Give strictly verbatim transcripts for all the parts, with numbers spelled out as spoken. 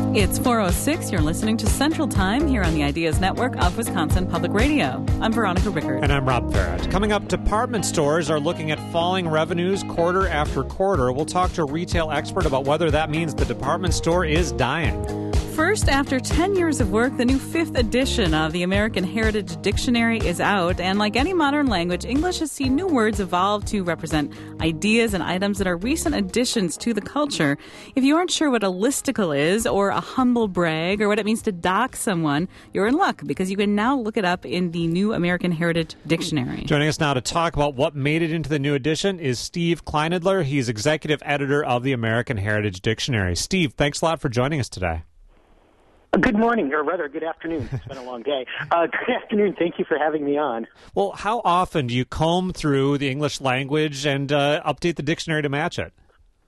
It's four oh six. You're listening to Central Time here on the Ideas Network of Wisconsin Public Radio. I'm Veronica Rickard. And I'm Rob Farrett. Coming up, department stores are looking at falling revenues quarter after quarter. We'll talk to a retail expert about whether that means the department store is dying. First, after ten years of work, the new fifth edition of the American Heritage Dictionary is out. And like any modern language, English has seen new words evolve to represent ideas and items that are recent additions to the culture. If you aren't sure what a listicle is, or a humble brag, or what it means to dock someone, you're in luck because you can now look it up in the new American Heritage Dictionary. Joining us now to talk about what made it into the new edition is Steve Kleinedler. He's executive editor of the American Heritage Dictionary. Steve, thanks a lot for joining us today. Good morning, or rather, good afternoon. It's been a long day. Uh, good afternoon. Thank you for having me on. Well, how often do you comb through the English language and uh, update the dictionary to match it?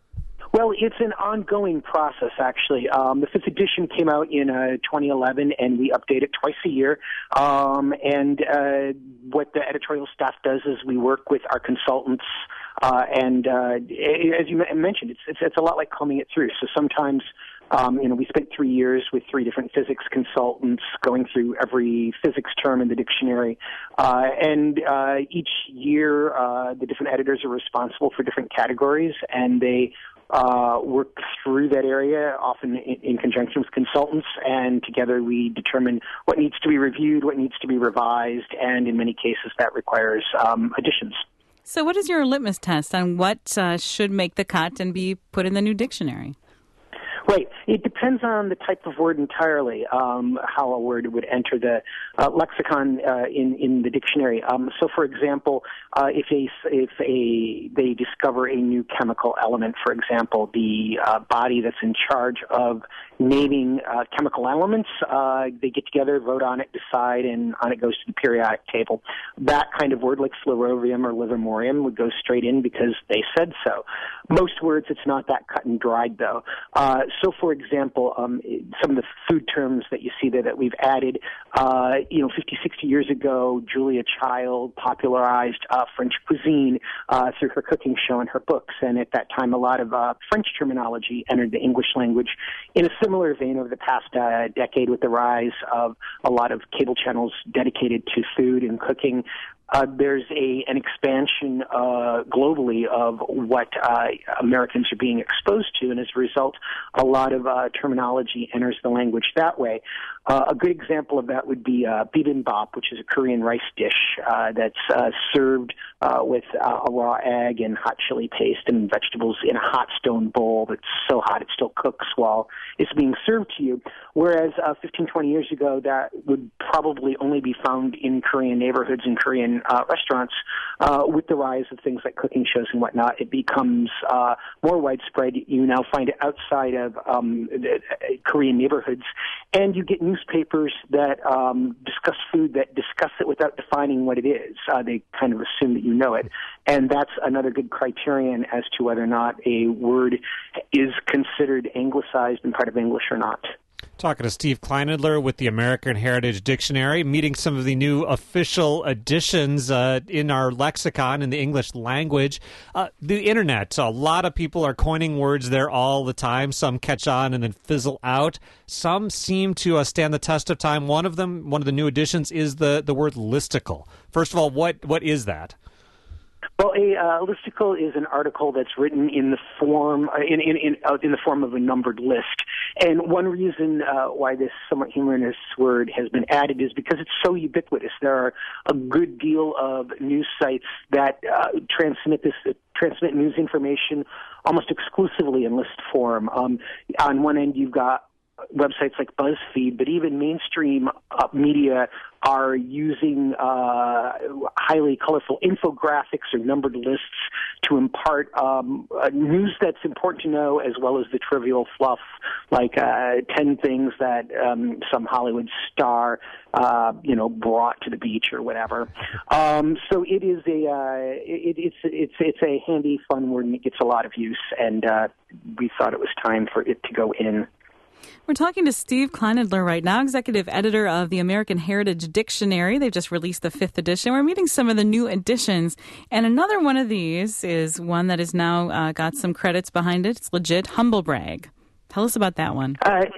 Well, it's an ongoing process, actually. Um, the fifth edition came out in uh, twenty eleven, and we update it twice a year. Um, and uh, what the editorial staff does is we work with our consultants. Uh, and uh, as you mentioned, it's, it's, it's a lot like combing it through. So sometimes Um, you know, we spent three years with three different physics consultants going through every physics term in the dictionary. Uh, and uh, each year, uh, the different editors are responsible for different categories, and they uh, work through that area, often in, in conjunction with consultants, and together we determine what needs to be reviewed, what needs to be revised, and in many cases that requires um, additions. So what is your litmus test on what uh, should make the cut and be put in the new dictionary? Right. It depends on the type of word entirely, um, how a word would enter the uh, lexicon uh, in in the dictionary. Um, so, for example, uh, if a if a they discover a new chemical element, for example, the uh, body that's in charge of naming uh, chemical elements, uh, they get together, vote on it, decide, and on it goes to the periodic table. That kind of word, like flerovium or livermorium, would go straight in because they said so. Most words, it's not that cut and dried, though. Uh, so, for example, um, some of the food terms that you see there that we've added, uh, you know, fifty, sixty years ago, Julia Child popularized uh, French cuisine uh, through her cooking show and her books, and at that time, a lot of uh, French terminology entered the English language in a similar vein over the past uh, decade with the rise of a lot of cable channels dedicated to food and cooking. Uh, there's a an expansion uh, globally of what uh, Americans are being exposed to, and as a result, a lot of uh, terminology enters the language that way. Uh, a good example of that would be uh, bibimbap, which is a Korean rice dish uh, that's uh, served uh, with uh, a raw egg and hot chili paste and vegetables in a hot stone bowl that's so hot it still cooks while it's being served to you. Whereas uh, fifteen, twenty years ago, that would probably only be found in Korean neighborhoods and Korean uh, restaurants. Uh, with the rise of things like cooking shows and whatnot, it becomes uh, more widespread. You now find it outside of um, Korean neighborhoods, and you get newspapers that um, discuss food that discuss it without defining what it is. Uh, they kind of assume that you know it, and that's another good criterion as to whether or not a word is considered anglicized and part of English or not. Talking to Steve Kleinedler with the American Heritage Dictionary, meeting some of the new official additions uh, in our lexicon in the English language. Uh, the Internet, a lot of people are coining words there all the time. Some catch on and then fizzle out. Some seem to uh, stand the test of time. One of them, one of the new additions, is the, the word listicle. First of all, what what is that? Well, a uh, listicle is an article that's written in the form uh, in in in, uh, in the form of a numbered list. And one reason uh, why this somewhat humorous word has been added is because it's so ubiquitous. There are a good deal of news sites that uh, transmit this uh, transmit news information almost exclusively in list form. Um, on one end, you've got websites like BuzzFeed, but even mainstream uh, media are using uh, highly colorful infographics or numbered lists to impart um, uh, news that's important to know, as well as the trivial fluff, like uh, ten things that um, some Hollywood star, uh, you know, brought to the beach or whatever. Um, so it is a uh, it, it's it's it's a handy, fun word, and it gets a lot of use. And uh, we thought it was time for it to go in. We're talking to Steve Kleinedler right now, executive editor of the American Heritage Dictionary. They've just released the fifth edition. We're meeting some of the new editions. And another one of these is one that has now uh, got some credits behind it. It's legit, humble brag. Tell us about that one. Uh,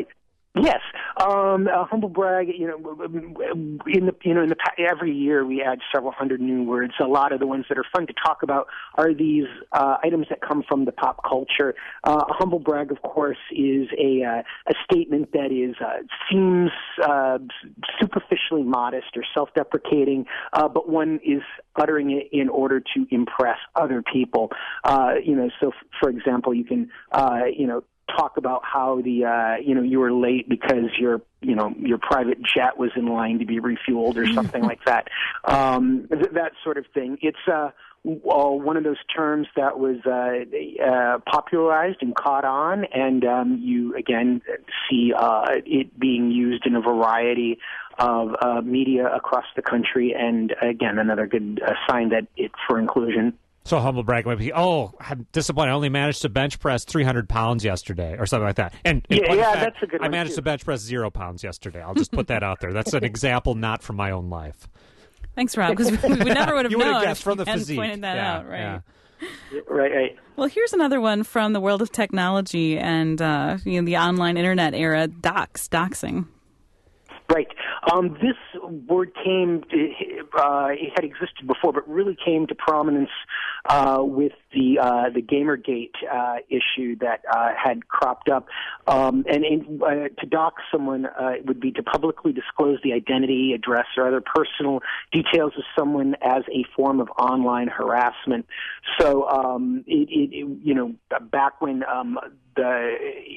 Yes, um, uh, humble brag. You know, in the you know in the every year we add several hundred new words. A lot of the ones that are fun to talk about are these uh, items that come from the pop culture. Uh, a humble brag, of course, is a uh, a statement that is uh, seems uh, superficially modest or self-deprecating, uh, but one is uttering it in order to impress other people. Uh, you know, so f- for example, you can uh, you know. talk about how the uh, you know you were late because your you know your private jet was in line to be refueled or something like that. Um, th- that sort of thing. It's uh, well, one of those terms that was uh, uh, popularized and caught on, and um, you again see uh, it being used in a variety of uh, media across the country. And again, another good uh, sign that it's for inclusion. So humble brag might be, oh, I'm disappointed. I only managed to bench press three hundred pounds yesterday or something like that. And, and yeah, yeah fact, that's a good I one managed too. to bench press zero pounds yesterday. I'll just put that out there. That's an example not from my own life. Thanks, Rob, because we never would have you would known have guessed if from you the hadn't physique. pointed that yeah, out, right? Yeah. Right, right. Well, here's another one from the world of technology and uh, you know, the online internet era, dox, doxing. Right. Um, this word came, uh, it had existed before, but really came to prominence uh, with the uh, the Gamergate uh, issue that uh, had cropped up. Um, and and uh, to dox someone uh, would be to publicly disclose the identity, address, or other personal details of someone as a form of online harassment. So, um, it, it, it, you know, back when um, the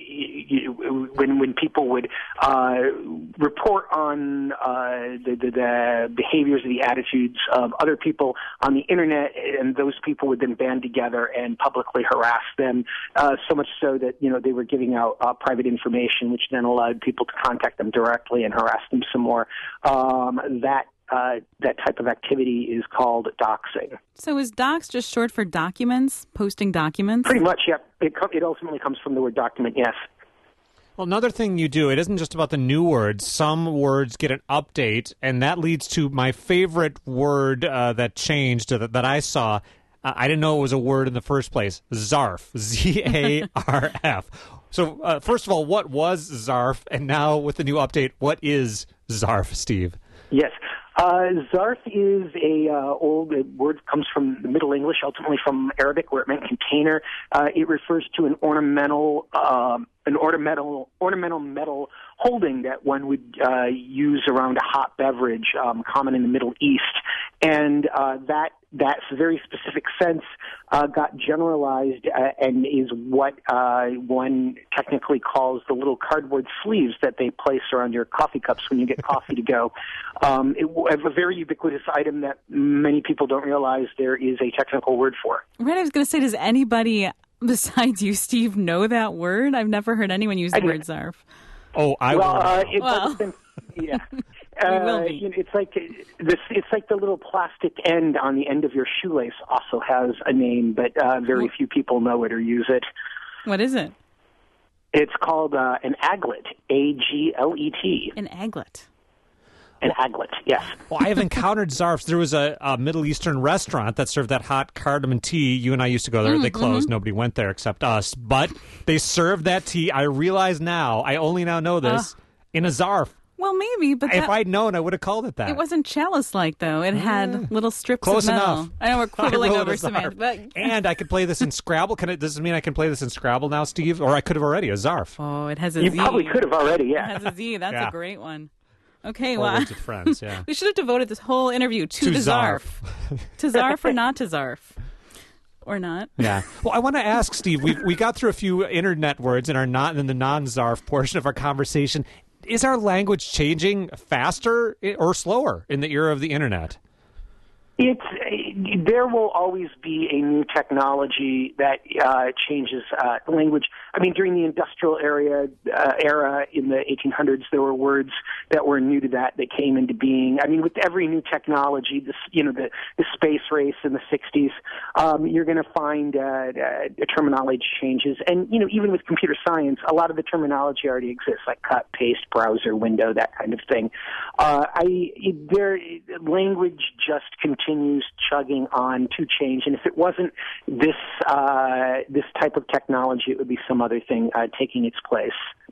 you, when when people would uh, report on uh, the, the, the behaviors or the attitudes of other people on the internet, and those people would then band together and publicly harass them, uh, so much so that you know they were giving out uh, private information, which then allowed people to contact them directly and harass them some more. Um, that Uh, that type of activity is called doxing. So is dox just short for documents, posting documents? Pretty much, yep. It, co- it ultimately comes from the word document, yes. Well, another thing you do, it isn't just about the new words. Some words get an update, and that leads to my favorite word uh, that changed uh, that, that I saw. Uh, I didn't know it was a word in the first place. Zarf. Z A R F. So, uh, first of all, what was Zarf? And now with the new update, what is Zarf, Steve? Yes. Uh, zarf is a uh, old uh, word, comes from the Middle English, ultimately from Arabic, where it meant container. Uh, it refers to an ornamental, um, an ornamental, ornamental metal holding that one would uh, use around a hot beverage, um, common in the Middle East, and uh, that that very specific sense uh, got generalized uh, and is what uh, one technically calls the little cardboard sleeves that they place around your coffee cups when you get coffee to go. Um, it, a very ubiquitous item that many people don't realize there is a technical word for. Right, I was going to say, does anybody besides you, Steve, know that word? I've never heard anyone use the I, word zarf. Oh, I well, will. Uh, it well. doesn't, yeah. We will Uh, be. you know, it's like this. It's like the little plastic end on the end of your shoelace also has a name, but uh, very few people know it or use it. What is it? It's called uh, an aglet. A G L E T. An aglet. An aglet. Yes. Well, I have encountered zarfs. There was a, a Middle Eastern restaurant that served that hot cardamom tea. You and I used to go there. Mm, they closed. mm-hmm. Nobody went there except us. But they served that tea. I realize now, I only now know this, uh, in a zarf. Well, maybe, but if that, I'd known, I would have called it that. It wasn't chalice-like, though. It had uh, little strips close of metal. enough. I know we're quibbling I over semantics, but and I could play this in Scrabble. Can it? Does it mean I can play this in Scrabble now, Steve? Or I could have already a zarf. Oh, it has a you Z. You probably could have already. Yeah, it has a Z. That's yeah. a great one. Okay, or well, with friends. Yeah, we should have devoted this whole interview to, to the zarf. zarf. To zarf or not to zarf. Or not. Yeah. Well, I want to ask Steve. We we got through a few internet words in our not in the non-zarf portion of our conversation. Is our language changing faster or slower in the era of the internet? It's there will always be a new technology that uh, changes uh, language. I mean, during the industrial area uh, era in the eighteen hundreds, there were words that were new to that that came into being. I mean, with every new technology, this you know the, the space race in the sixties, um, you're going to find uh, uh, terminology changes, and you know even with computer science, a lot of the terminology already exists, like cut, paste, browser, window, that kind of thing. Uh, I there language just continues. continues chugging on to change. And if it wasn't this uh, this type of technology, it would be some other thing uh, taking its place.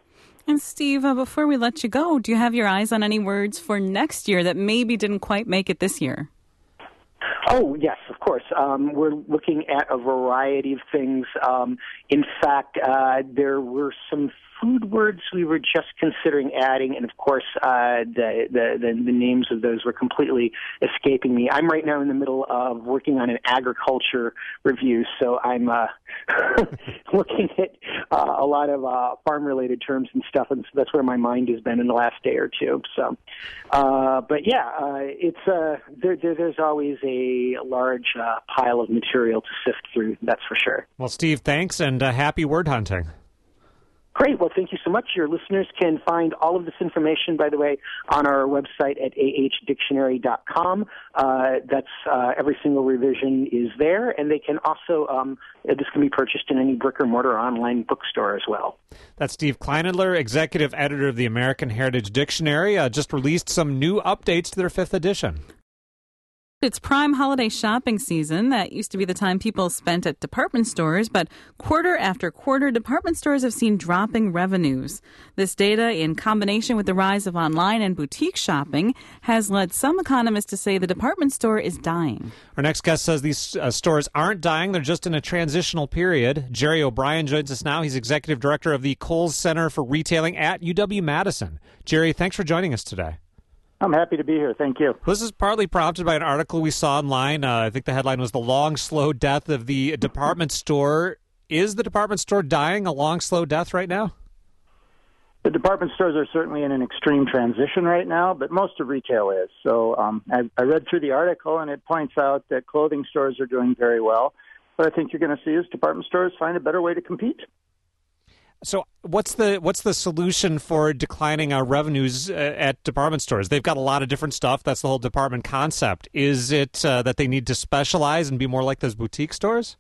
And Steve, uh, before we let you go, do you have your eyes on any words for next year that maybe didn't quite make it this year? Oh, yes, of course. Um, we're looking at a variety of things. Um, in fact, uh, there were some food words we were just considering adding, and of course, uh, the, the, the, the names of those were completely escaping me. I'm right now in the middle of working on an agriculture review, so I'm uh, looking at uh, a lot of uh, farm-related terms and stuff, and so that's where my mind has been in the last day or two. So, uh, but yeah, uh, it's uh, there, there, there's always a large uh, pile of material to sift through, that's for sure. Well, Steve, thanks, and uh, happy word hunting. Great. Well, thank you so much. Your listeners can find all of this information, by the way, on our website at a h dictionary dot com. Uh, that's uh, every single revision is there, and they can also, um, this can be purchased in any brick or mortar online bookstore as well. That's Steve Kleinadler, executive editor of the American Heritage Dictionary, uh, just released some new updates to their fifth edition. It's prime holiday shopping season. That used to be the time people spent at department stores, but quarter after quarter, department stores have seen dropping revenues. This data, in combination with the rise of online and boutique shopping, has led some economists to say the department store is dying. Our next guest says these uh, stores aren't dying, they're just in a transitional period. Jerry O'Brien joins us now. He's executive director of the Kohl's Center for Retailing at U W-Madison. Jerry, thanks for joining us today. I'm happy to be here. Thank you. This is partly prompted by an article we saw online. Uh, I think the headline was "The Long, Slow Death of the Department Store." Is the department store dying a long, slow death right now? The department stores are certainly in an extreme transition right now, but most of retail is. So um, I, I read through the article, and it points out that clothing stores are doing very well. What I think you're going to see is department stores find a better way to compete. So what's the what's the solution for declining our revenues uh, at department stores? They've got a lot of different stuff. That's the whole department concept. Is it uh, that they need to specialize and be more like those boutique stores?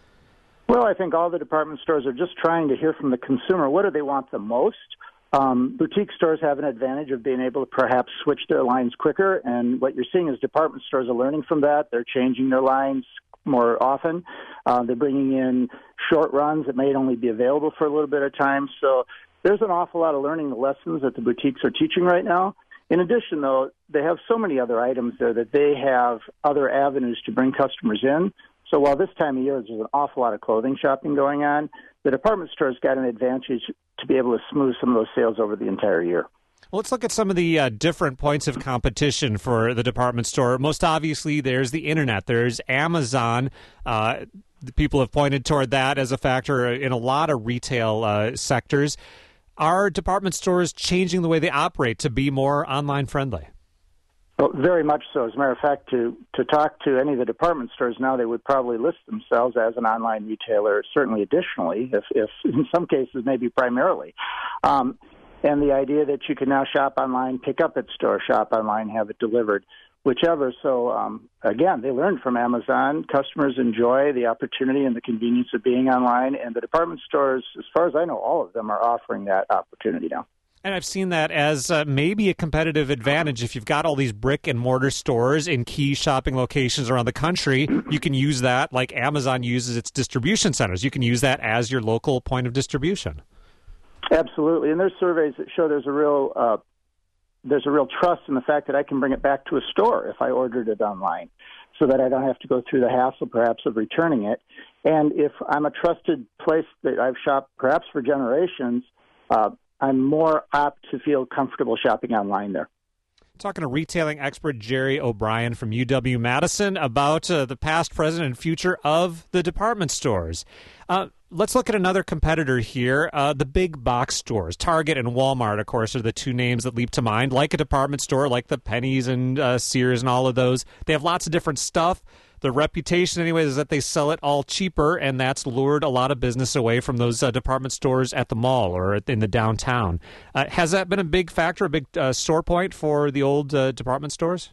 Well, I think all the department stores are just trying to hear from the consumer. What do they want the most? Um, boutique stores have an advantage of being able to perhaps switch their lines quicker, and what you're seeing is department stores are learning from that. They're changing their lines more often. Uh, they're bringing in short runs that may only be available for a little bit of time. So there's an awful lot of learning the lessons that the boutiques are teaching right now. In addition, though, they have so many other items there that they have other avenues to bring customers in. So while this time of year there's an awful lot of clothing shopping going on, the department store's got an advantage to be able to smooth some of those sales over the entire year. Well, let's look at some of the uh, different points of competition for the department store. Most obviously, there's the internet. There's Amazon. Uh, people have pointed toward that as a factor in a lot of retail uh, sectors. Are department stores changing the way they operate to be more online friendly? Well, very much so. As a matter of fact, to, to talk to any of the department stores now, they would probably list themselves as an online retailer, certainly additionally, if, if in some cases maybe primarily. Um, and the idea that you can now shop online, pick up at store, shop online, have it delivered, whichever. So, um, again, they learned from Amazon. Customers enjoy the opportunity and the convenience of being online, and the department stores, as far as I know, all of them are offering that opportunity now. And I've seen that as uh, maybe a competitive advantage. If you've got all these brick and mortar stores in key shopping locations around the country, you can use that like Amazon uses its distribution centers. You can use that as your local point of distribution. Absolutely. And there's surveys that show there's a real uh, there's a real trust in the fact that I can bring it back to a store if I ordered it online, so that I don't have to go through the hassle perhaps of returning it. And if I'm a trusted place that I've shopped perhaps for generations, uh, I'm more apt to feel comfortable shopping online there. Talking to retailing expert Jerry O'Brien from U W-Madison about uh, the past, present, and future of the department stores. Uh, let's look at another competitor here, uh, the big box stores. Target and Walmart, of course, are the two names that leap to mind. Like a department store, like the Pennies and uh, Sears and all of those. They have lots of different stuff. The reputation, anyways, is that they sell it all cheaper, and that's lured a lot of business away from those uh, department stores at the mall or in the downtown. Uh, has that been a big factor, a big uh, sore point for the old uh, department stores?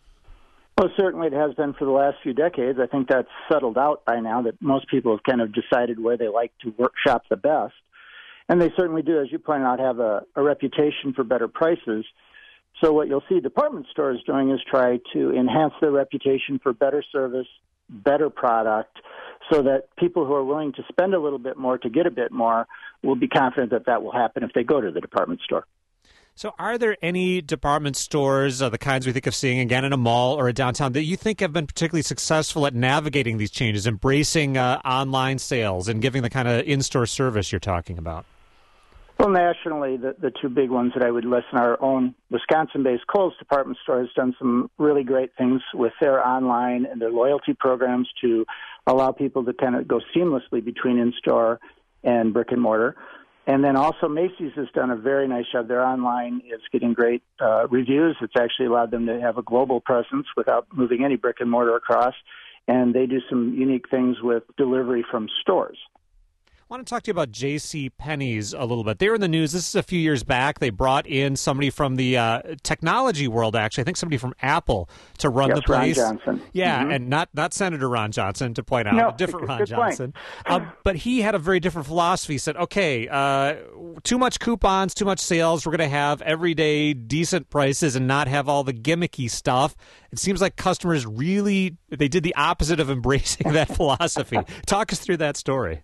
Well, certainly it has been for the last few decades. I think that's settled out by now, that most people have kind of decided where they like to work, shop the best. And they certainly do, as you pointed out, have a, a reputation for better prices. So what you'll see department stores doing is try to enhance their reputation for better service, better product, so that people who are willing to spend a little bit more to get a bit more will be confident that that will happen if they go to the department store. So are there any department stores, uh, the kinds we think of seeing again in a mall or a downtown, that you think have been particularly successful at navigating these changes, embracing uh, online sales and giving the kind of in-store service you're talking about? Well, nationally, the, the two big ones that I would list in our own Wisconsin-based Kohl's department store has done some really great things with their online and their loyalty programs to allow people to kind of go seamlessly between in-store and brick and mortar. And then also Macy's has done a very nice job. Their online is getting great uh, reviews. It's actually allowed them to have a global presence without moving any brick and mortar across. And they do some unique things with delivery from stores. I want to talk to you about J C. Penney's a little bit. They were in the news. This is a few years back. They brought in somebody from the uh, technology world, actually. I think somebody from Apple to run yes, the place. Ron Johnson. Yeah, mm-hmm. and not, not Senator Ron Johnson, to point out. No, a different Ron good Johnson. Uh, but he had a very different philosophy. He said, okay, uh, too much coupons, too much sales. We're going to have everyday decent prices and not have all the gimmicky stuff. It seems like customers really, they did the opposite of embracing that philosophy. Talk us through that story.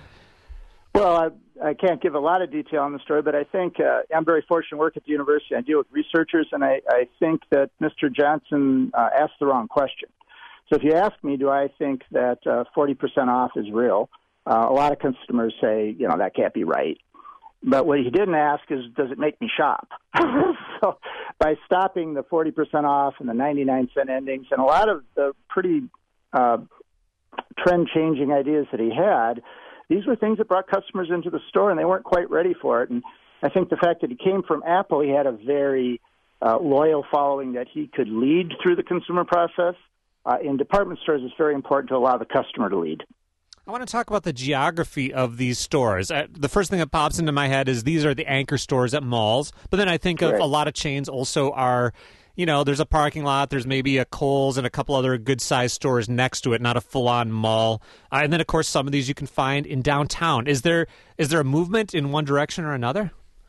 Well, I, I can't give a lot of detail on the story, but I think uh, I'm very fortunate to work at the university. I deal with researchers, and I, I think that Mister Johnson uh, asked the wrong question. So if you ask me, do I think that uh, forty percent off is real, uh, a lot of customers say, you know, that can't be right. But what he didn't ask is, does it make me shop? So by stopping the forty percent off and the ninety-nine cent endings and a lot of the pretty uh, trend-changing ideas that he had, these were things that brought customers into the store, and they weren't quite ready for it. And I think the fact that he came from Apple, he had a very uh, loyal following that he could lead through the consumer process. Uh, in department stores, it's very important to allow the customer to lead. I want to talk about the geography of these stores. Uh, the first thing that pops into my head is these are the anchor stores at malls. But then I think of right. a lot of chains also are, you know, there's a parking lot, there's maybe a Kohl's and a couple other good-sized stores next to it, not a full-on mall. Uh, and then, of course, some of these you can find in downtown. Is there is there a movement in one direction or another?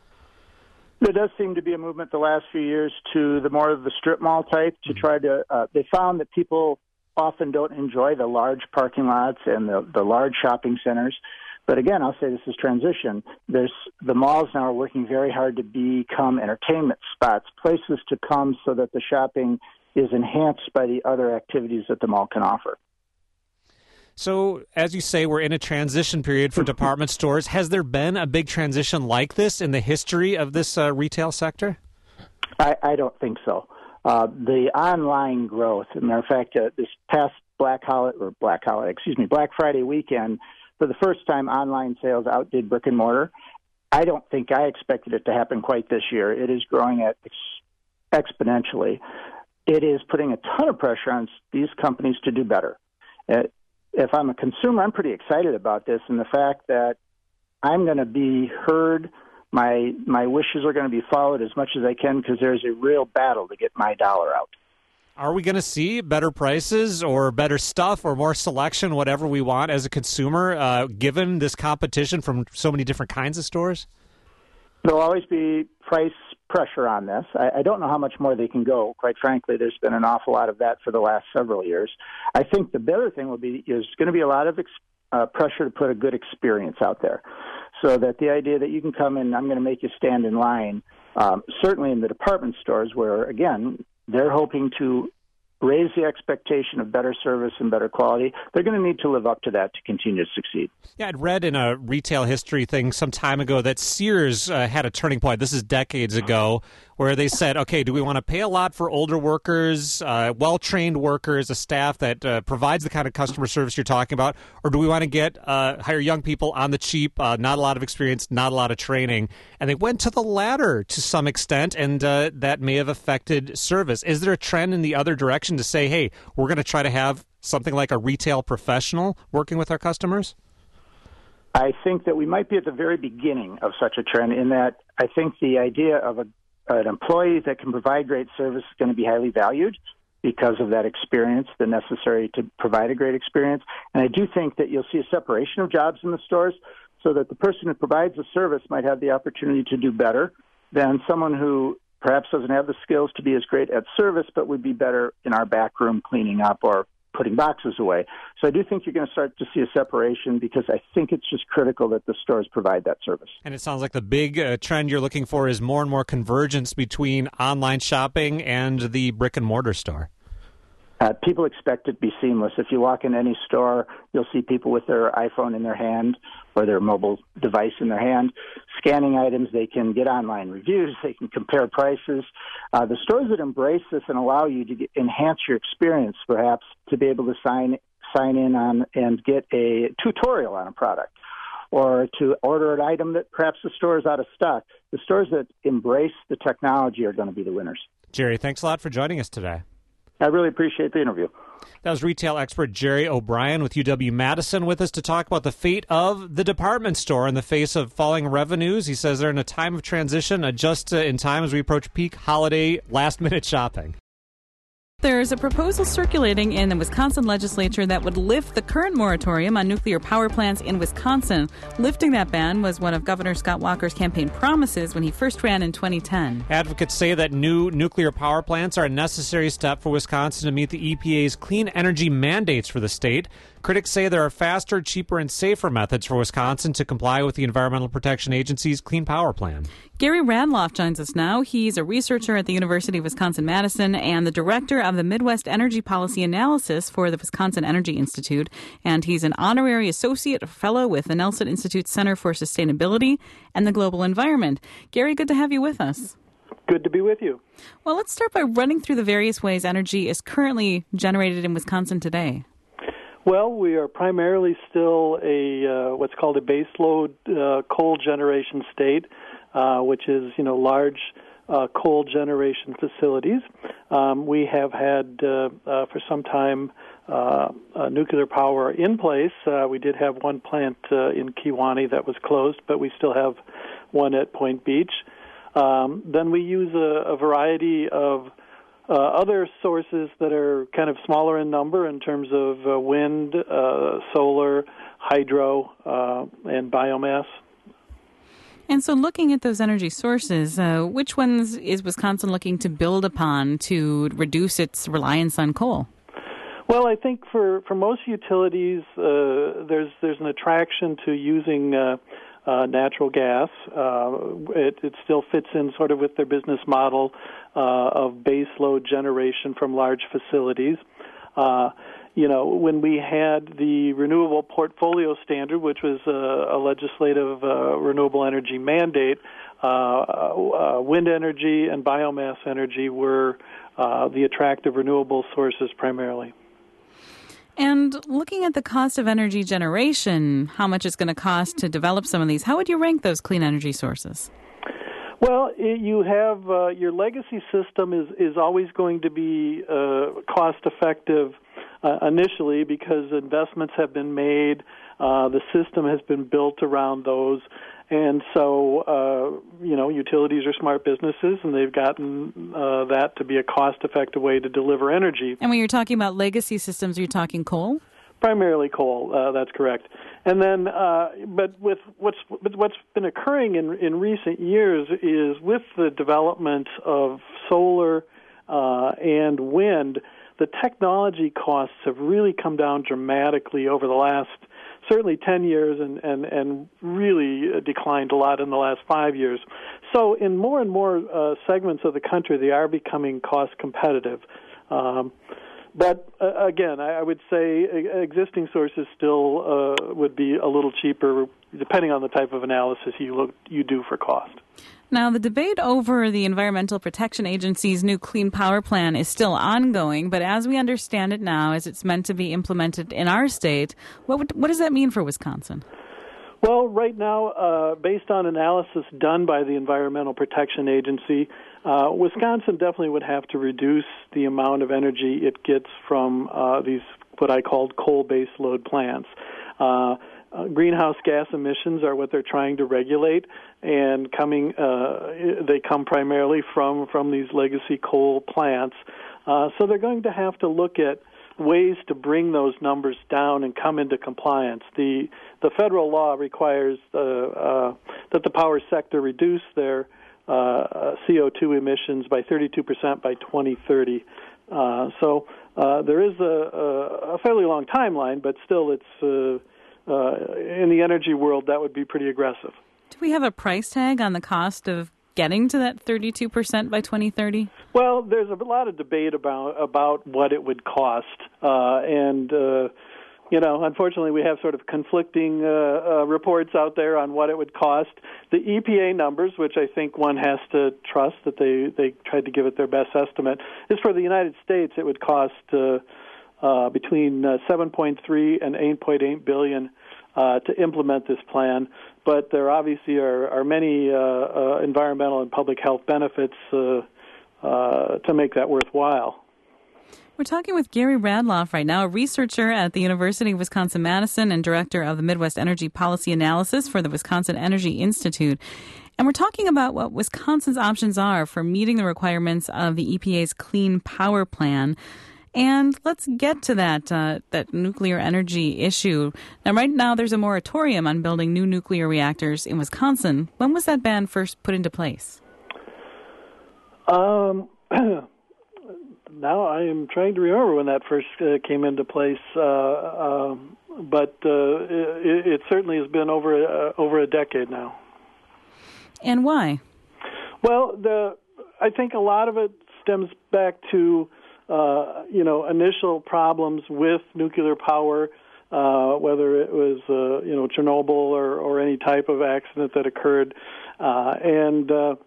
There does seem to be a movement the last few years to the more of the strip mall type to try to uh, – they found that people often don't enjoy the large parking lots and the, the large shopping centers. But again, I'll say this is transition. There's the malls now are working very hard to become entertainment spots, places to come so that the shopping is enhanced by the other activities that the mall can offer. So, as you say, we're in a transition period for department stores. Has there been a big transition like this in the history of this uh, retail sector? I, I don't think so. Uh, the online growth, as a matter of fact, uh, this past Black Holiday, or Black Holiday, excuse me, Black Friday weekend, for the first time, online sales outdid brick and mortar. I don't think I expected it to happen quite this year. It is growing at ex- exponentially. It is putting a ton of pressure on these companies to do better. Uh, if I'm a consumer, I'm pretty excited about this and the fact that I'm going to be heard. My my wishes are going to be followed as much as I can because there's a real battle to get my dollar out. Are we going to see better prices or better stuff or more selection, whatever we want as a consumer, uh, given this competition from so many different kinds of stores? There'll always be price pressure on this. I, I don't know how much more they can go. Quite frankly, there's been an awful lot of that for the last several years. I think the better thing will be is going to be a lot of ex, uh, pressure to put a good experience out there. So that the idea that you can come in, I'm going to make you stand in line, um, certainly in the department stores where, again, they're hoping to raise the expectation of better service and better quality. They're going to need to live up to that to continue to succeed. Yeah, I'd read in a retail history thing some time ago that Sears uh, had a turning point. This is decades ago, where they said, okay, do we want to pay a lot for older workers, uh, well-trained workers, a staff that uh, provides the kind of customer service you're talking about, or do we want to get uh, hire young people on the cheap, uh, not a lot of experience, not a lot of training? And they went to the latter to some extent, and uh, that may have affected service. Is there a trend in the other direction to say, hey, we're going to try to have something like a retail professional working with our customers? I think that we might be at the very beginning of such a trend in that I think the idea of a an employee that can provide great service is going to be highly valued because of that experience, the necessary to provide a great experience. And I do think that you'll see a separation of jobs in the stores so that the person who provides the service might have the opportunity to do better than someone who perhaps doesn't have the skills to be as great at service but would be better in our back room cleaning up or putting boxes away. So I do think you're going to start to see a separation because I think it's just critical that the stores provide that service. And it sounds like the big uh, trend you're looking for is more and more convergence between online shopping and the brick and mortar store. Uh, people expect it to be seamless. If you walk in any store, you'll see people with their iPhone in their hand or their mobile device in their hand, scanning items. They can get online reviews. They can compare prices. Uh, the stores that embrace this and allow you to get, enhance your experience, perhaps, to be able to sign sign in on and get a tutorial on a product, or to order an item that perhaps the store is out of stock. The stores that embrace the technology are going to be the winners. Jerry, thanks a lot for joining us today. I really appreciate the interview. That was retail expert Jerry O'Brien with U W-Madison with us to talk about the fate of the department store in the face of falling revenues. He says they're in a time of transition, uh, just uh, in time as we approach peak holiday last-minute shopping. There's a proposal circulating in the Wisconsin legislature that would lift the current moratorium on nuclear power plants in Wisconsin. Lifting that ban was one of Governor Scott Walker's campaign promises when he first ran in twenty ten. Advocates say that new nuclear power plants are a necessary step for Wisconsin to meet the E P A's clean energy mandates for the state. Critics say there are faster, cheaper, and safer methods for Wisconsin to comply with the Environmental Protection Agency's Clean Power Plan. Gary Radloff joins us now. He's a researcher at the University of Wisconsin-Madison and the director of the Midwest Energy Policy Analysis for the Wisconsin Energy Institute. And he's an honorary associate fellow with the Nelson Institute Center for Sustainability and the Global Environment. Gary, good to have you with us. Good to be with you. Well, let's start by running through the various ways energy is currently generated in Wisconsin today. Well, we are primarily still a uh, what's called a baseload uh, coal generation state, uh, which is, you know, large uh, coal generation facilities. Um, we have had uh, uh, for some time uh, uh, nuclear power in place. Uh, we did have one plant uh, in Kewaunee that was closed, but we still have one at Point Beach. Um, then we use a, a variety of Uh, other sources that are kind of smaller in number in terms of uh, wind, uh, solar, hydro, uh, and biomass. And so looking at those energy sources, uh, which ones is Wisconsin looking to build upon to reduce its reliance on coal? Well, I think for, for most utilities, uh, there's there's an attraction to using uh, uh, natural gas. Uh, it, it still fits in sort of with their business model uh, of base load generation from large facilities. Uh, you know, when we had the renewable portfolio standard, which was a, a legislative uh, renewable energy mandate, uh, uh, wind energy and biomass energy were uh, the attractive renewable sources primarily. And looking at the cost of energy generation, how much it's going to cost to develop some of these, how would you rank those clean energy sources? Well, you have uh, your legacy system is, is always going to be uh, cost-effective uh, initially because investments have been made, uh, the system has been built around those, and so, uh, you know, utilities are smart businesses, and they've gotten uh, that to be a cost-effective way to deliver energy. And when you're talking about legacy systems, are you talking coal? Primarily coal, uh, that's correct. And then, uh, but with what's with what's been occurring in in recent years is with the development of solar uh, and wind, the technology costs have really come down dramatically over the last certainly ten years, and and and really declined a lot in the last five years. So, in more and more uh, segments of the country, they are becoming cost competitive. Um, But, uh, again, I, I would say existing sources still uh, would be a little cheaper, depending on the type of analysis you look you do for cost. Now, the debate over the Environmental Protection Agency's new Clean Power Plan is still ongoing, but as we understand it now, as it's meant to be implemented in our state, what would, what does that mean for Wisconsin? Well, right now, uh, based on analysis done by the Environmental Protection Agency, uh, Wisconsin definitely would have to reduce the amount of energy it gets from uh, these, what I called coal-based load plants. Uh, uh, greenhouse gas emissions are what they're trying to regulate, and coming, uh, they come primarily from, from these legacy coal plants. Uh, so they're going to have to look at ways to bring those numbers down and come into compliance. The the federal law requires uh, uh, that the power sector reduce their uh, C O two emissions by thirty-two percent by twenty thirty. Uh, so uh, there is a, a, a fairly long timeline, but still, it's uh, uh, in the energy world that would be pretty aggressive. Do we have a price tag on the cost of getting to that thirty-two percent by twenty thirty? Well, there's a lot of debate about about what it would cost, uh, and uh, you know, unfortunately, we have sort of conflicting uh, uh, reports out there on what it would cost. The E P A numbers, which I think one has to trust that they they tried to give it their best estimate, is for the United States it would cost uh, uh, between uh, seven point three and eight point eight billion uh, to implement this plan. But there obviously are, are many uh, uh, environmental and public health benefits uh, uh, to make that worthwhile. We're talking with Gary Radloff right now, a researcher at the University of Wisconsin-Madison and director of the Midwest Energy Policy Analysis for the Wisconsin Energy Institute. And we're talking about what Wisconsin's options are for meeting the requirements of the E P A's Clean Power Plan. And let's get to that uh, that nuclear energy issue. Now, right now, there's a moratorium on building new nuclear reactors in Wisconsin. When was that ban first put into place? Um, now I am trying to remember when that first uh, came into place, uh, uh, but uh, it, it certainly has been over uh, over a decade now. And why? Well, the I think a lot of it stems back to Uh, you know, initial problems with nuclear power, uh, whether it was, uh, you know, Chernobyl or, or any type of accident that occurred. Uh, and uh,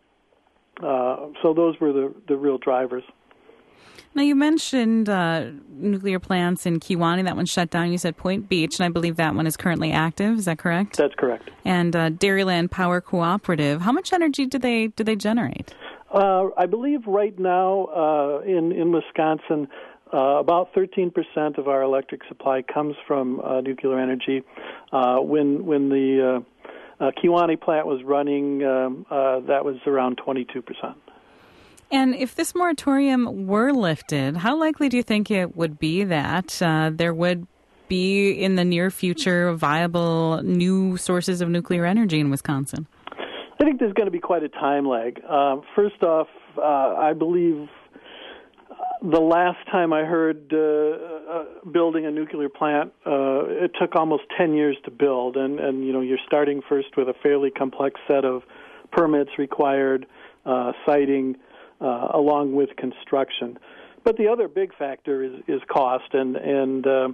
uh, so those were the, the real drivers. Now, you mentioned uh, nuclear plants in Kewaunee. That one shut down. You said Point Beach, and I believe that one is currently active. Is that correct? That's correct. And uh, Dairyland Power Cooperative. How much energy do they do they generate? Uh, I believe right now uh, in, in Wisconsin, uh, about thirteen percent of our electric supply comes from uh, nuclear energy. Uh, when when the uh, uh, Kewaunee plant was running, um, uh, that was around twenty-two percent. And if this moratorium were lifted, how likely do you think it would be that uh, there would be in the near future viable new sources of nuclear energy in Wisconsin? I think there's going to be quite a time lag. Uh, first off, uh, I believe the last time I heard uh, uh, building a nuclear plant, uh, it took almost ten years to build, and, and you know you're starting first with a fairly complex set of permits required, uh, siting, uh, along with construction. But the other big factor is, is cost, and and uh,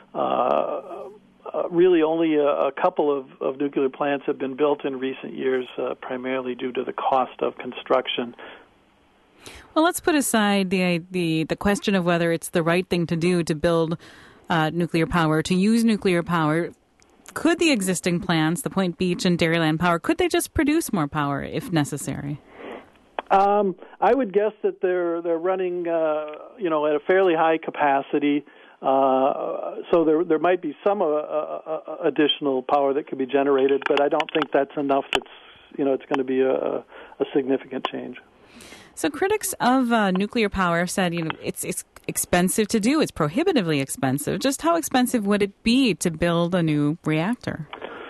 uh, Uh, really only a, a couple of, of nuclear plants have been built in recent years, uh, primarily due to the cost of construction. Well, let's put aside the the the question of whether it's the right thing to do to build uh, nuclear power, to use nuclear power. Could the existing plants, the Point Beach and Dairyland Power, could they just produce more power if necessary? Um, I would guess that they're they're running, uh, you know, at a fairly high capacity. Uh, so there there might be some uh, uh, additional power that could be generated, but I don't think that's enough. That's you know it's going to be a, a significant change. So critics of uh, nuclear power have said, you know, it's it's expensive to do. It's prohibitively expensive. Just how expensive would it be to build a new reactor?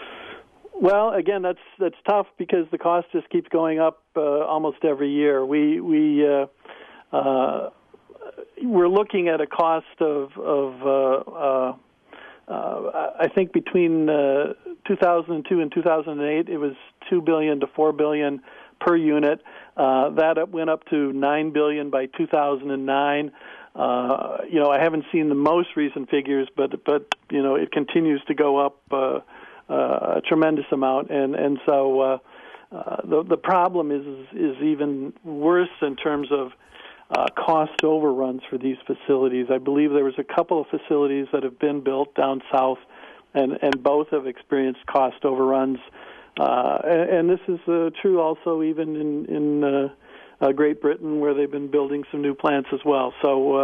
Well, again, that's that's tough because the cost just keeps going up uh, almost every year. We we. Uh, uh, We're looking at a cost of, of uh, uh, uh, I think between uh, two thousand two and two thousand eight, it was two billion dollars to four billion dollars per unit. Uh, that went up to nine billion dollars by two thousand nine. Uh, you know, I haven't seen the most recent figures, but but you know, it continues to go up uh, uh, a tremendous amount, and and so uh, uh, the the problem is is even worse in terms of Uh, cost overruns for these facilities. I believe there was a couple of facilities that have been built down south, and, and both have experienced cost overruns. Uh, and, and this is uh, true also even in, in uh, uh, Great Britain, where they've been building some new plants as well. So uh,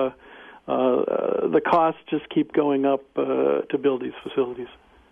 uh, the costs just keep going up uh, to build these facilities.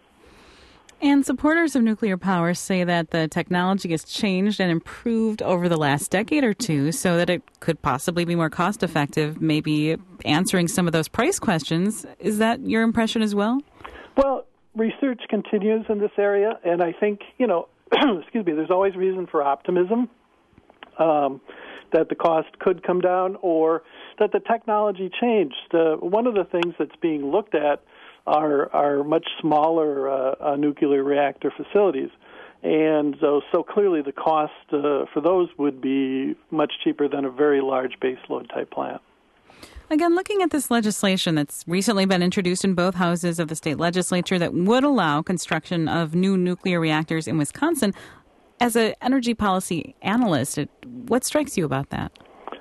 And supporters of nuclear power say that the technology has changed and improved over the last decade or two so that it could possibly be more cost-effective, maybe answering some of those price questions. Is that your impression as well? Well, research continues in this area, and I think, you know, excuse me, there's always reason for optimism. Um, that the cost could come down or that the technology changed. Uh, one of the things that's being looked at are are much smaller uh, uh, nuclear reactor facilities. And so, so clearly the cost uh, for those would be much cheaper than a very large baseload type plant. Again, looking at this legislation that's recently been introduced in both houses of the state legislature that would allow construction of new nuclear reactors in Wisconsin, as an energy policy analyst, it, what strikes you about that?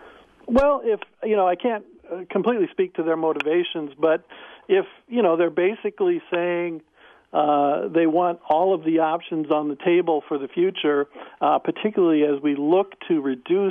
Well, if, you know, I can't completely speak to their motivations, but if, you know, they're basically saying Uh, they want all of the options on the table for the future, uh, particularly as we look to reduce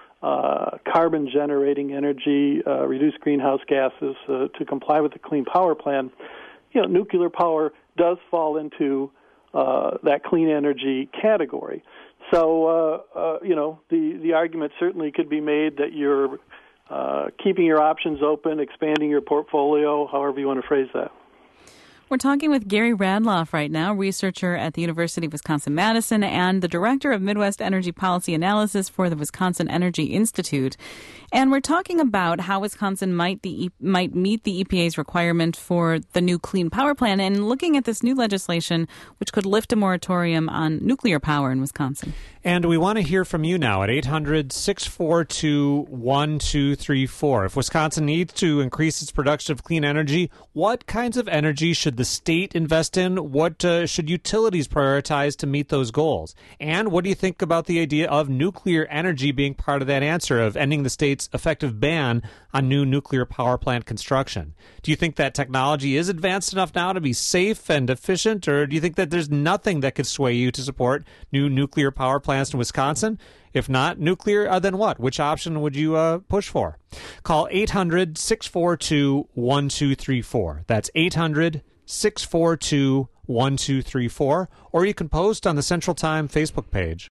uh, carbon-generating energy, uh, reduce greenhouse gases uh, to comply with the Clean Power Plan. You know, nuclear power does fall into uh, that clean energy category. So, uh, uh, you know, the, the argument certainly could be made that you're uh, keeping your options open, expanding your portfolio, however you want to phrase that. We're talking with Gary Radloff right now, researcher at the University of Wisconsin-Madison and the director of Midwest Energy Policy Analysis for the Wisconsin Energy Institute. And we're talking about how Wisconsin might the might meet the E P A's requirement for the new Clean Power Plan and looking at this new legislation which could lift a moratorium on nuclear power in Wisconsin. And we want to hear from you now at eight hundred, six four two, one two three four. If Wisconsin needs to increase its production of clean energy, what kinds of energy should the state invest in? What uh, should utilities prioritize to meet those goals? And what do you think about the idea of nuclear energy being part of that answer, of ending the state's effective ban on new nuclear power plant construction? Do you think that technology is advanced enough now to be safe and efficient, or do you think that there's nothing that could sway you to support new nuclear power plants in Wisconsin? If not nuclear, uh, then what? Which option would you uh, push for? Call eight hundred, six four two, one two three four. That's eight hundred, six four two, one two three four. Or you can post on the Central Time Facebook page.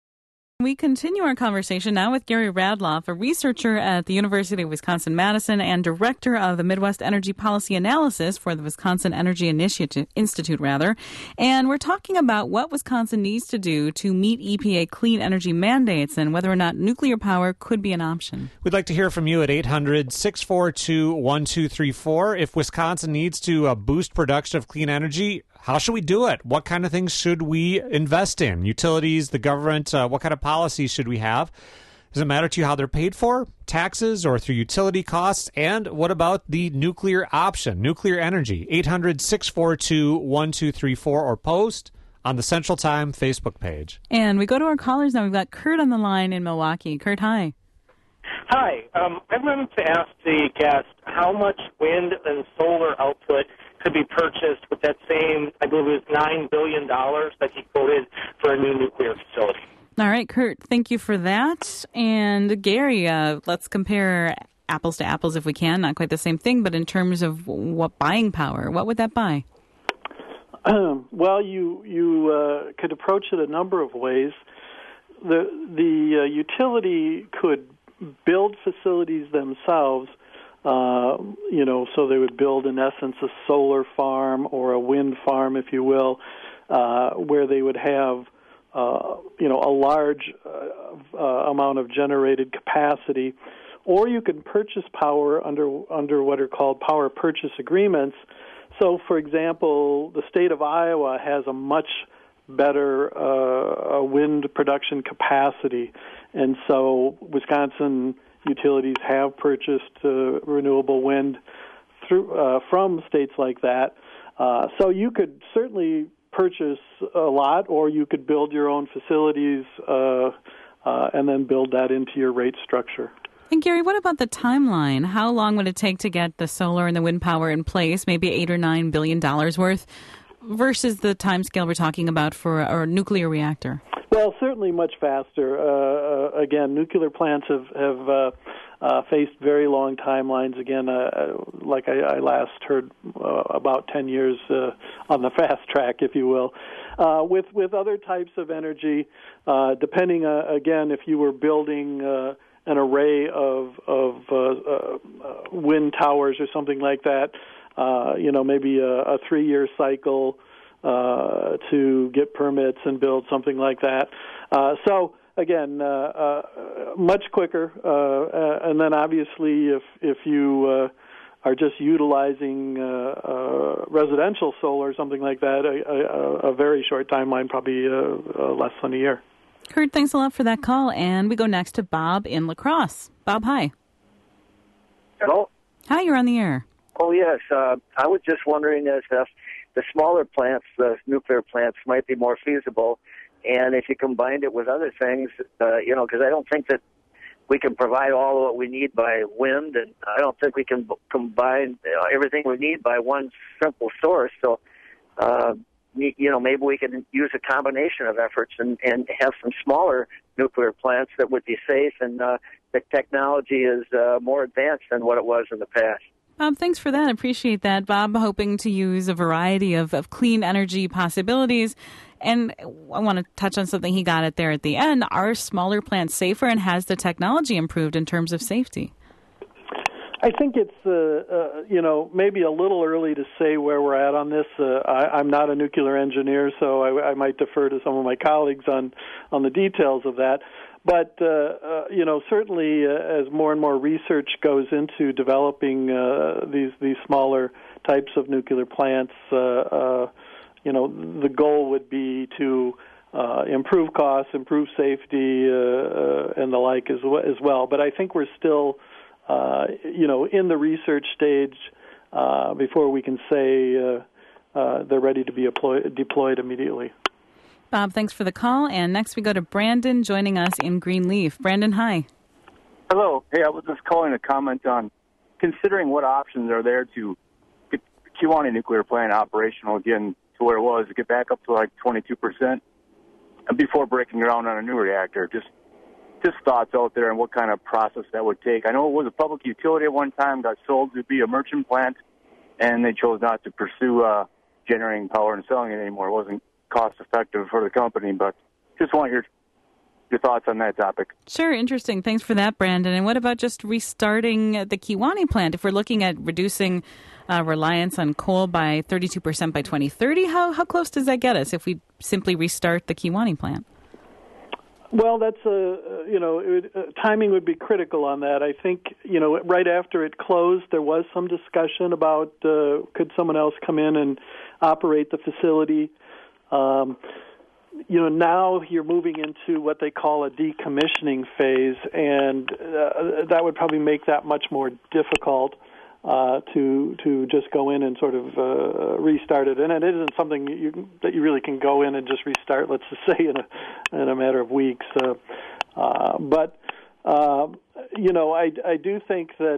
We continue our conversation now with Gary Radloff, a researcher at the University of Wisconsin-Madison and director of the Midwest Energy Policy Analysis for the Wisconsin Energy Initiative, Institute. rather. And we're talking about what Wisconsin needs to do to meet E P A clean energy mandates and whether or not nuclear power could be an option. We'd like to hear from you at eight hundred, six four two, one two three four. If Wisconsin needs to uh, boost production of clean energy, how should we do it? What kind of things should we invest in? Utilities, the government, uh, what kind of policies should we have? Does it matter to you how they're paid for? Taxes or through utility costs? And what about the nuclear option, nuclear energy? eight hundred, six four two, one two three four or post on the Central Time Facebook page. And we go to our callers now. We've got Kurt on the line in Milwaukee. Kurt, hi. Hi. Um, I wanted to ask the guest how much wind and solar output could be purchased with that same, I believe it was nine billion dollars that he quoted for a new nuclear facility. All right, Kurt, thank you for that. And Gary, uh, let's compare apples to apples if we can. Not quite the same thing, but in terms of what buying power, what would that buy? Um, well, you you uh, could approach it a number of ways. The the uh, utility could build facilities themselves. Uh, you know, so they would build, in essence, a solar farm or a wind farm, if you will, uh, where they would have, uh, you know, a large uh, uh, amount of generated capacity. Or you could purchase power under under what are called power purchase agreements. So, for example, the state of Iowa has a much better uh, wind production capacity, and so Wisconsin utilities have purchased uh, renewable wind through uh, from states like that. Uh, so you could certainly purchase a lot, or you could build your own facilities uh, uh, and then build that into your rate structure. And Gary, what about the timeline? How long would it take to get the solar and the wind power in place, maybe eight or nine billion dollars worth, versus the time scale we're talking about for a, a nuclear reactor? Well, certainly much faster. Uh, uh, again, nuclear plants have, have uh, uh, faced very long timelines. Again, uh, like I, I last heard, uh, about ten years uh, on the fast track, if you will. Uh, with with other types of energy, uh, depending, uh, again, if you were building uh, an array of, of uh, uh, wind towers or something like that, uh, you know, maybe a, a three-year cycle, Uh, to get permits and build something like that. Uh, so again, uh, uh, much quicker. Uh, uh, and then obviously, if if you uh, are just utilizing uh, uh, residential solar or something like that, a, a, a very short timeline, probably uh, uh, less than a year. Kurt, thanks a lot for that call. And we go next to Bob in La Crosse. Bob, hi. Hello? Hi, you're on the air. Oh, yes. Uh, I was just wondering if uh, the smaller plants, the nuclear plants, might be more feasible, and if you combined it with other things, uh, you know, because I don't think that we can provide all of what we need by wind, and I don't think we can b- combine you know, everything we need by one simple source. So, uh, you know, maybe we can use a combination of efforts and, and have some smaller nuclear plants that would be safe, and uh, the technology is uh, more advanced than what it was in the past. Bob, thanks for that. Appreciate that. Bob, hoping to use a variety of, of clean energy possibilities. And I want to touch on something he got at there at the end. Are smaller plants safer, and has the technology improved in terms of safety? I think it's, uh, uh, you know, maybe a little early to say where we're at on this. Uh, I, I'm not a nuclear engineer, so I, I might defer to some of my colleagues on, on the details of that. But, uh, uh, you know, certainly uh, as more and more research goes into developing uh, these, these smaller types of nuclear plants, uh, uh, you know, the goal would be to uh, improve costs, improve safety, uh, uh, and the like as, w- as well. But I think we're still... Uh, you know, in the research stage uh, before we can say uh, uh, they're ready to be deploy- deployed immediately. Bob, thanks for the call. And next we go to Brandon joining us in Greenleaf. Brandon, hi. Hello. Hey, I was just calling to comment on considering what options are there to get Kewaunee nuclear plant operational again to where it was, to get back up to like twenty-two percent before breaking ground on a new reactor. Just Just thoughts out there and what kind of process that would take. I know it was a public utility at one time, got sold to be a merchant plant, and they chose not to pursue uh, generating power and selling it anymore. It wasn't cost effective for the company, but just want your your thoughts on that topic. Sure, interesting. Thanks for that, Brandon. And what about just restarting the Kewaunee plant? If we're looking at reducing uh, reliance on coal by thirty-two percent by twenty thirty, how how close does that get us if we simply restart the Kewaunee plant? Well, that's a, you know, it, uh, timing would be critical on that. I think, you know, right after it closed, there was some discussion about uh, could someone else come in and operate the facility. Um, you know, now you're moving into what they call a decommissioning phase, and uh, that would probably make that much more difficult uh, to to just go in and sort of uh, restart it. And it isn't something you, that you really can go in and just restart, let's just say, in a in a matter of weeks. Uh, uh, but, uh, you know, I, I do think that,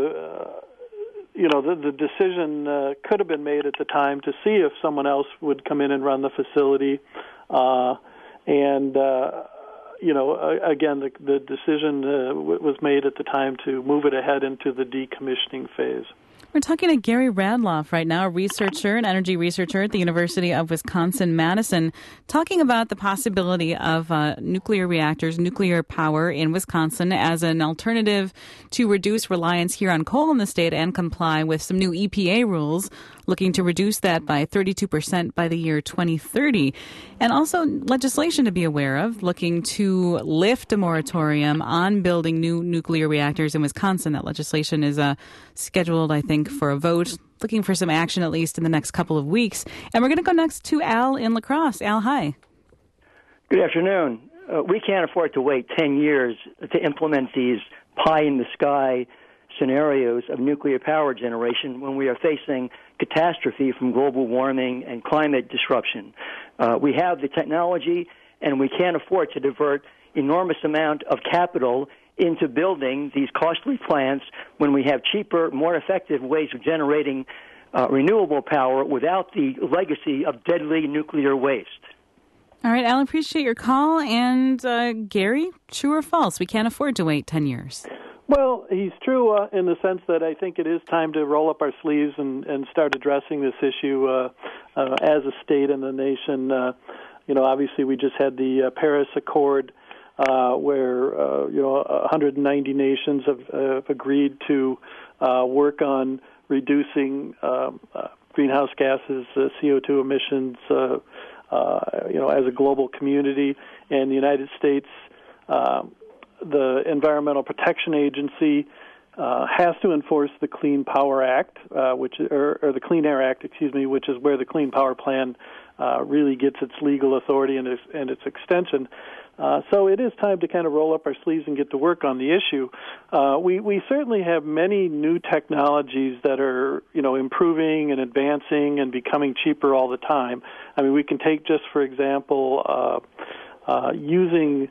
uh, you know, the, the decision uh, could have been made at the time to see if someone else would come in and run the facility. Uh, and, uh, you know, uh, again, the, the decision uh, w- was made at the time to move it ahead into the decommissioning phase. We're talking to Gary Radloff right now, a researcher, an energy researcher at the University of Wisconsin-Madison, talking about the possibility of uh, nuclear reactors, nuclear power in Wisconsin as an alternative to reduce reliance here on coal in the state and comply with some new E P A rules, looking to reduce that by thirty-two percent by the year twenty thirty. And also legislation to be aware of, looking to lift a moratorium on building new nuclear reactors in Wisconsin. That legislation is uh, scheduled, I think, for a vote, looking for some action at least in the next couple of weeks. And we're going to go next to Al in La Crosse. Al, hi. Good afternoon. Uh, we can't afford to wait ten years to implement these pie-in-the-sky scenarios of nuclear power generation when we are facing catastrophe from global warming and climate disruption. Uh, we have the technology, and we can't afford to divert enormous amount of capital into building these costly plants when we have cheaper, more effective ways of generating uh, renewable power without the legacy of deadly nuclear waste. All right, Al, appreciate your call. And uh, Gary, true or false? We can't afford to wait ten years. Well, he's true uh, in the sense that I think it is time to roll up our sleeves and, and start addressing this issue uh, uh, as a state and the nation. Uh, you know, obviously we just had the uh, Paris Accord uh, where, uh, you know, one hundred ninety nations have, uh, have agreed to uh, work on reducing um, uh, greenhouse gases, uh, C O two emissions, uh, uh, you know, as a global community. And the United States uh, the Environmental Protection Agency uh, has to enforce the Clean Power Act, uh, which or, or the Clean Air Act, excuse me, which is where the Clean Power Plan uh, really gets its legal authority and its, and its extension. Uh, so it is time to kind of roll up our sleeves and get to work on the issue. Uh, we, we certainly have many new technologies that are, you know, improving and advancing and becoming cheaper all the time. I mean, we can take just, for example, uh, uh, using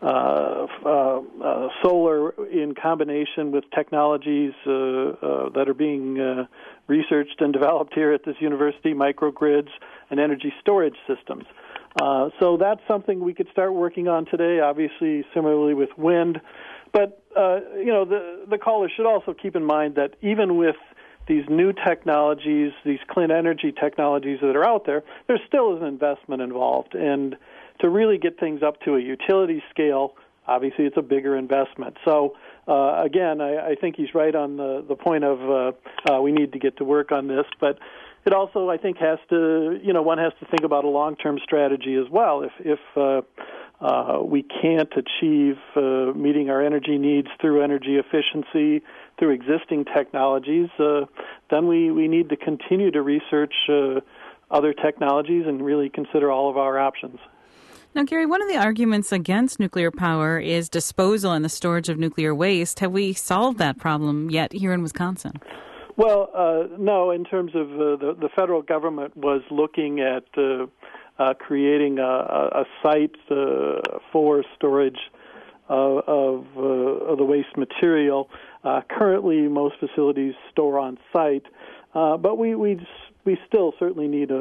uh, uh, uh, solar in combination with technologies uh, uh, that are being uh, researched and developed here at this university, microgrids and energy storage systems. Uh, so that's something we could start working on today, obviously similarly with wind. But, uh, you know, the, the caller should also keep in mind that even with these new technologies, these clean energy technologies that are out there, there still is an investment involved. And to really get things up to a utility scale, obviously it's a bigger investment. So, uh, again, I, I think he's right on the, the point of uh, uh, we need to get to work on this. But it also, I think, has to, you know, one has to think about a long-term strategy as well. If if uh, uh, we can't achieve uh, meeting our energy needs through energy efficiency, through existing technologies, uh, then we, we need to continue to research uh, other technologies and really consider all of our options. Now, Gary, one of the arguments against nuclear power is disposal and the storage of nuclear waste. Have we solved that problem yet here in Wisconsin? Well, uh, no, in terms of uh, the, the federal government was looking at uh, uh, creating a, a site uh, for storage of, of, uh, of the waste material. Uh, currently, most facilities store on site, uh, but we, we we still certainly need a,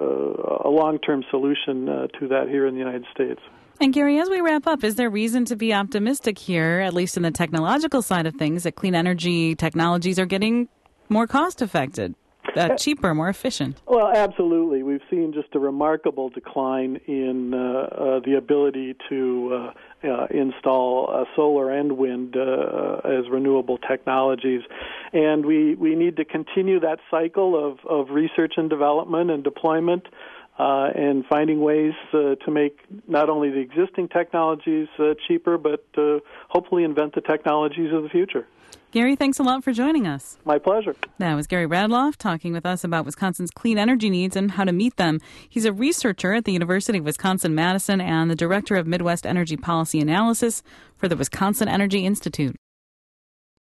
a, a long-term solution uh, to that here in the United States. And Gary, as we wrap up, is there reason to be optimistic here, at least in the technological side of things, that clean energy technologies are getting more cost-effective, uh, cheaper, more efficient? Well, absolutely. We've seen just a remarkable decline in uh, uh, the ability to uh, uh, install uh, solar and wind uh, as renewable technologies. And we, we need to continue that cycle of, of research and development and deployment uh, and finding ways uh, to make not only the existing technologies uh, cheaper, but uh, hopefully invent the technologies of the future. Gary, thanks a lot for joining us. My pleasure. That was Gary Radloff talking with us about Wisconsin's clean energy needs and how to meet them. He's a researcher at the University of Wisconsin-Madison and the director of Midwest Energy Policy Analysis for the Wisconsin Energy Institute.